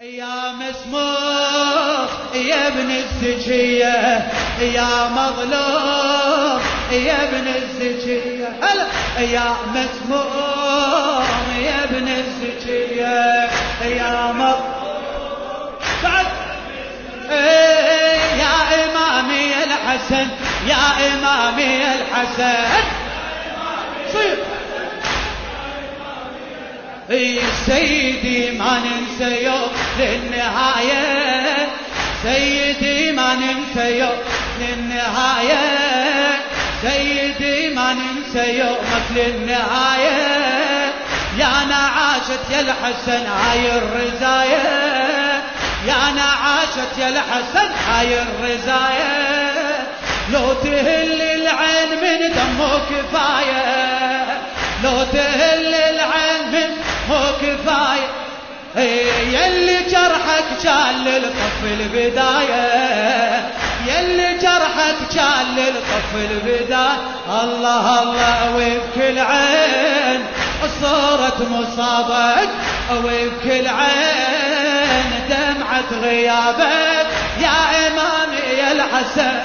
يا مسموخ يا ابن الزكية يا مظلوم يا ابن الزكية هلا يا مسموخ يا ابن الزكية يا مظلوم بعد يا إمامي الحسن يا إمامي الحسن صير سيدي ما ننسى يوم للنهاية سيدي ما ننسى يوم للنهاية سيدي ما ننسى يومك للنهاية يا نعاشت يا الحسن هاي الرزاية يا نعاشت يا الحسن هاي الرزاية لو تهل العين من دمه كفاية لو تهل العين من مو كفاية يلي جرحك كان للطف البداية يلي جرحك كان للطف البداية الله الله وبكل عين صورة مصابك وبكل عين دمعة غيابك يا إمامي يا الحسن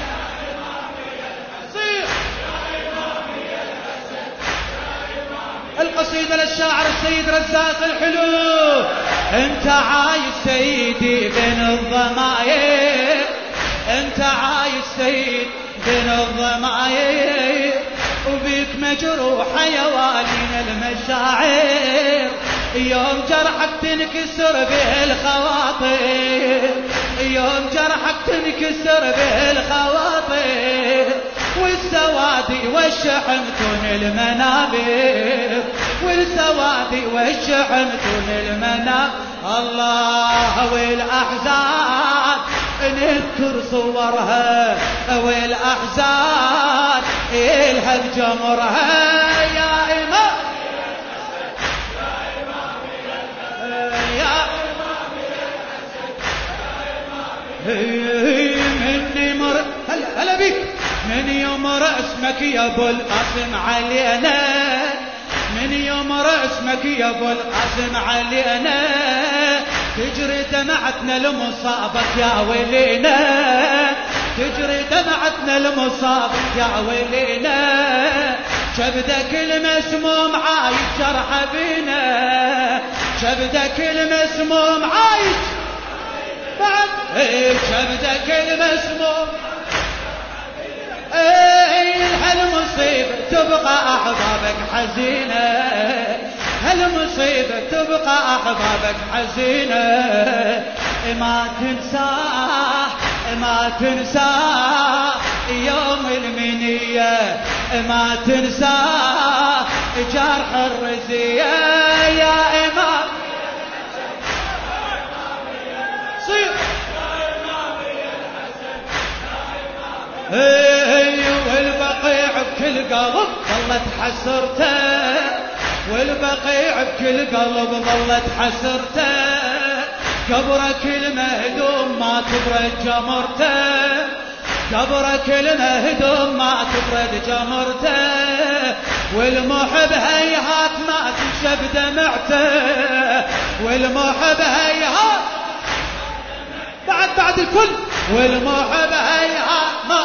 القصيدة للشاعر السيد رزاق الحلو انت عايش سيدي بين الضماير انت عايش سيد بين الضماير وبيك مجروحة يا والين المشاعر يوم جرحك تنكسر به الخواطر يوم جرحك تنكسر به الخواطر والسوادي والشحم تون المنابر والسوادي والشحم تون المنابر الله والأحزان نذكر صورها والأحزان إلها بجمرها يا إمام يا مني مر هلا بيك من يوم رسمك يا ابو القاسم علينا من يوم رسمك يا ابو القاسم علينا تجري دمعتنا لمصابك يا ويلينا تجري دمعتنا لمصابك يا ويلينا شبدك المسموم عايش جرح بينا شبدك المسموم عايش بعد شبدك المسموم هالمصيبة تبقى أحبابك حزينة هالمصيبة تبقى أحبابك حزينة ما تنساه ما تنساه يوم المنية ما تنساه جرح الرزية يا إمام صير والبقيع بكل قلب ظلت حسرته والبقيع بكل قلب ظلت حسرته قبرك المهدوم ما تبرد جمرته قبرك المهدوم ما تبرد جمرته والمحب هيهات ما تنشب دمعته والمحب هيهات بعد الكل والمحب هيهات ما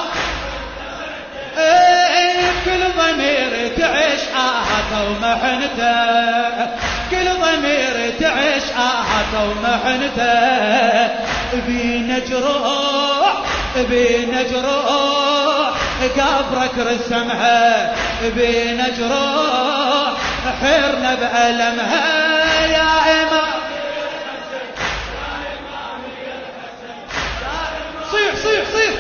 كل ضمير تعيش آهته ومحنته كل ضمير تعيش آهته ومحنته بينا جروح بينا جروح قبرك رسمها بينا جروح حيرنا بألمها يا إمام صيح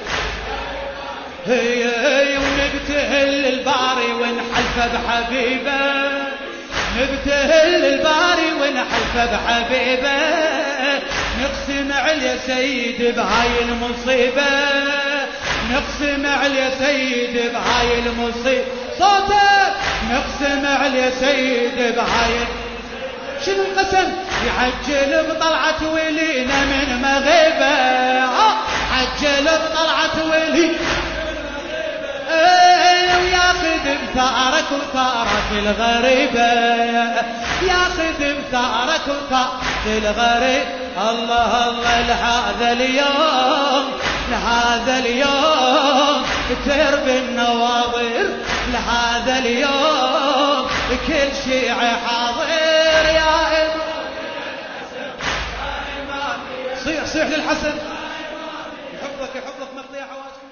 هي ونبتهل الباري ونحلفه بحبيبه نبتهل الباري ونحلفه بحبيبه نقسم على سيد بهاي المصيبة نقسم على سيد بهاي المصيبة صوتك نقسم على سيد بهاي شنو القسم يعجل بطلعة ولينا من مغيبة عجل بطلعة ولينا وياخذ بثارك وثارك الغريبة ياخذ بثارك وثارك الغريب. الله الله لهذا اليوم، لهذا اليوم ترب النواظر، لهذا اليوم كل شيعي حاضر. يا إمام صيح صيح للحسن، يحفظك يحفظك مقضي حواشك.